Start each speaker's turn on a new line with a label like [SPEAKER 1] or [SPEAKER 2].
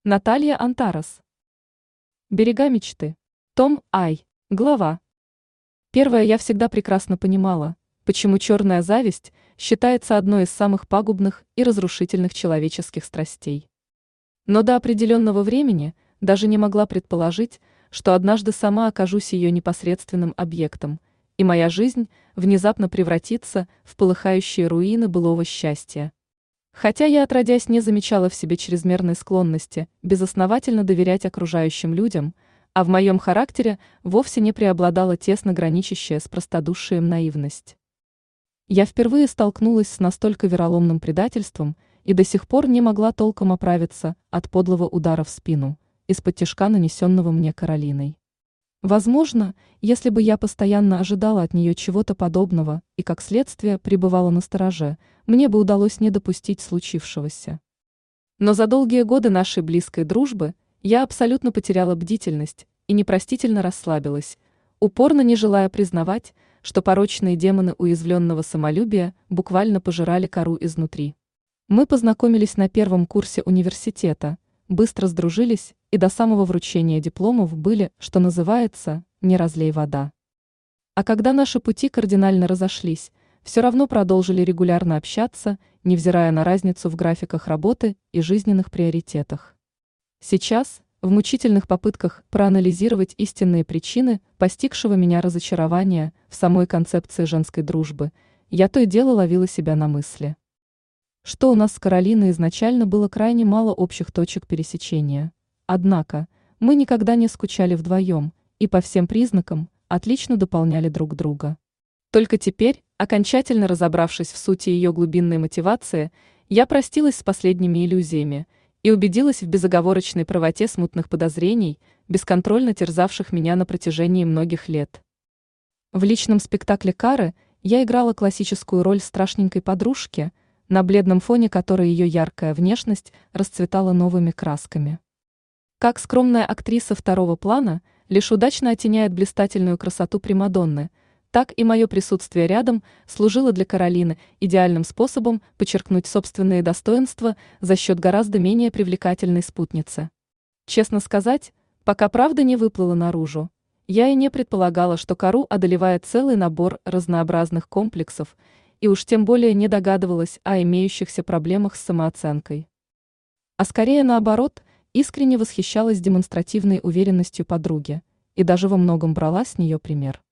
[SPEAKER 1] Наталья Антарас. Берега мечты. Том Ай. Глава. Первое, я всегда прекрасно понимала, почему черная зависть считается одной из самых пагубных и разрушительных человеческих страстей. Но до определенного времени даже не могла предположить, что однажды сама окажусь ее непосредственным объектом, и моя жизнь внезапно превратится в полыхающие руины былого счастья. Хотя я отродясь не замечала в себе чрезмерной склонности безосновательно доверять окружающим людям, а в моем характере вовсе не преобладала тесно граничащая с простодушием наивность. Я впервые столкнулась с настолько вероломным предательством и до сих пор не могла толком оправиться от подлого удара в спину, из-под тишка нанесенного мне Каролиной. Возможно, если бы я постоянно ожидала от нее чего-то подобного и, как следствие, пребывала настороже, мне бы удалось не допустить случившегося. Но за долгие годы нашей близкой дружбы я абсолютно потеряла бдительность и непростительно расслабилась, упорно не желая признавать, что порочные демоны уязвленного самолюбия буквально пожирали кору изнутри. Мы познакомились на первом курсе университета, быстро сдружились и до самого вручения дипломов были, что называется, не разлей вода. А когда наши пути кардинально разошлись, все равно продолжили регулярно общаться, невзирая на разницу в графиках работы и жизненных приоритетах. Сейчас, в мучительных попытках проанализировать истинные причины постигшего меня разочарования в самой концепции женской дружбы, я то и дело ловила себя на мысли, что у нас с Каролиной изначально было крайне мало общих точек пересечения. Однако, мы никогда не скучали вдвоем и по всем признакам отлично дополняли друг друга. Только теперь, окончательно разобравшись в сути ее глубинной мотивации, я простилась с последними иллюзиями и убедилась в безоговорочной правоте смутных подозрений, бесконтрольно терзавших меня на протяжении многих лет. В личном спектакле Кары я играла классическую роль страшненькой подружки, на бледном фоне которой ее яркая внешность расцветала новыми красками. Как скромная актриса второго плана лишь удачно оттеняет блистательную красоту примадонны, так и мое присутствие рядом служило для Каролины идеальным способом подчеркнуть собственные достоинства за счет гораздо менее привлекательной спутницы. Честно сказать, пока правда не выплыла наружу, я и не предполагала, что Кару одолевает целый набор разнообразных комплексов, и уж тем более не догадывалась о имеющихся проблемах с самооценкой. А скорее наоборот, искренне восхищалась демонстративной уверенностью подруги и даже во многом брала с нее пример.